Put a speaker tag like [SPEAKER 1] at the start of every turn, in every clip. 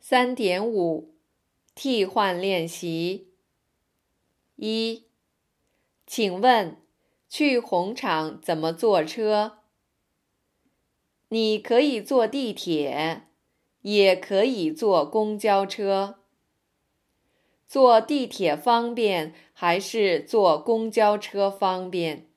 [SPEAKER 1] 3.5 替换练习。1. 请问去红场怎么坐车？你可以坐地铁，也可以坐公交车。坐地铁方便还是坐公交车方便？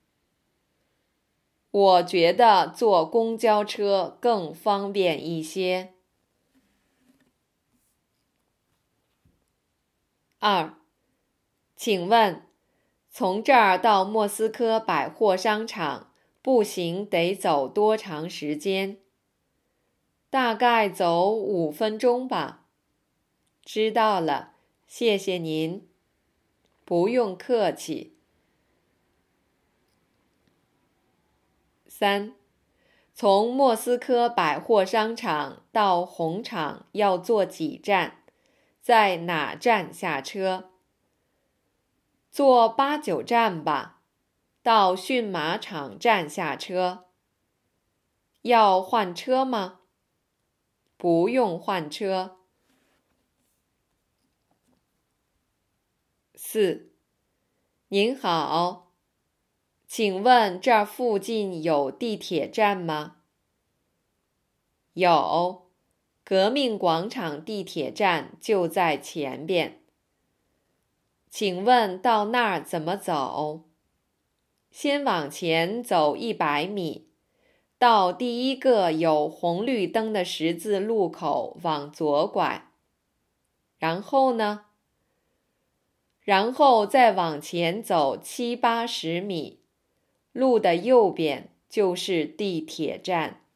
[SPEAKER 1] 我觉得坐公交车更方便一些。2. 请问从这儿到莫斯科百货商场步行得走多长时间？大概走5分钟吧。知道了，谢谢您。不用客气。3. 从莫斯科百货商场到红场要坐几站？在哪站下车？坐8、9站吧，到驯马场站下车。要换车吗？不用换车。4. 您好，请问这儿附近有地铁站吗？有，革命广场地铁站就在前边。请问到那儿怎么走？先往前走100米，到第一个有红绿灯的十字路口往左拐。然后呢？然后再往前走70、80米，路的右边就是地铁站。